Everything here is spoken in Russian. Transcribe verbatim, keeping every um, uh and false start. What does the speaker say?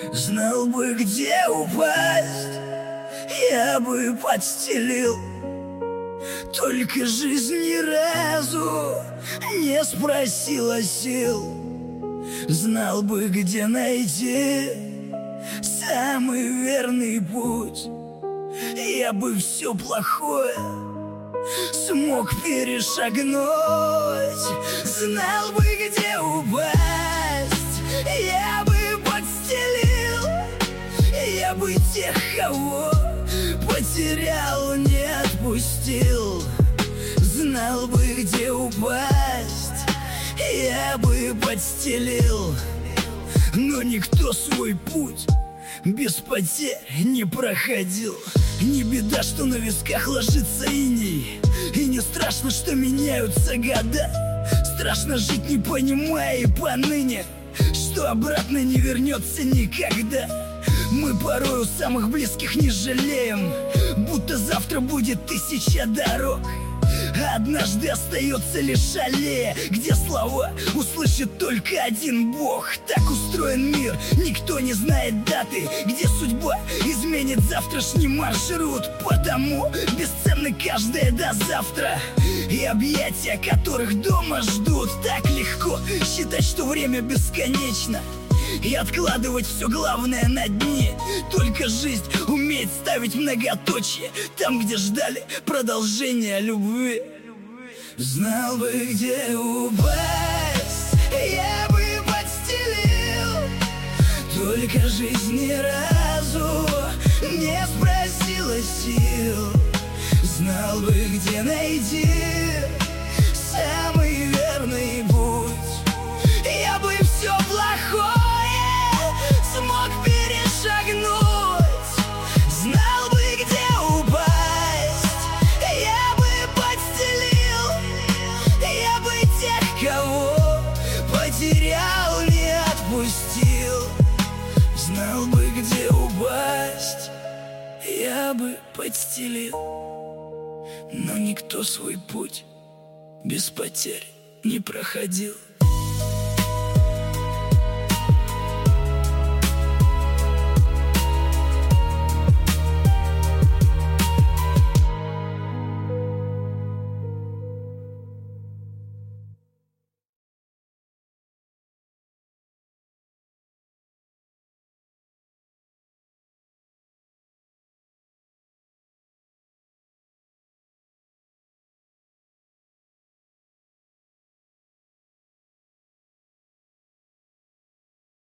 Знал бы, где упасть, я бы подстелил. Только жизнь ни разу не спросила сил. Знал бы, где найти самый верный путь, я бы все плохое смог перешагнуть. Знал бы, где упасть, я бы подстелил. Я бы тех, кого потерял, не отпустил. Знал бы, где упасть, я бы подстелил. Но никто свой путь без потерь не проходил. Не беда, что на висках ложится иней, и не страшно, что меняются года. Страшно жить, не понимая и поныне, что обратно не вернется никогда. Мы порой у самых близких не жалеем, будто завтра будет тысяча дорог. Однажды остается лишь аллея, где слова услышит только один Бог. Так устроен мир, никто не знает даты, где судьба изменит завтрашний маршрут. Потому бесценны каждое до завтра и объятия, которых дома ждут. Так легко считать, что время бесконечно, и откладывать все главное на дне. Только жизнь умеет ставить многоточие там, где ждали продолжения любви. Знал бы, где упасть, я бы подстелил. Только жизнь ни разу не спросила сил. Знал бы, где найти самый верный путь, я бы все плохое смог перешагнуть. Знал бы, где упасть, я бы подстелил. Я бы тех, кого потерял, не отпустил. Знал бы, где упасть, я бы подстелил. Но никто свой путь без потерь не проходил.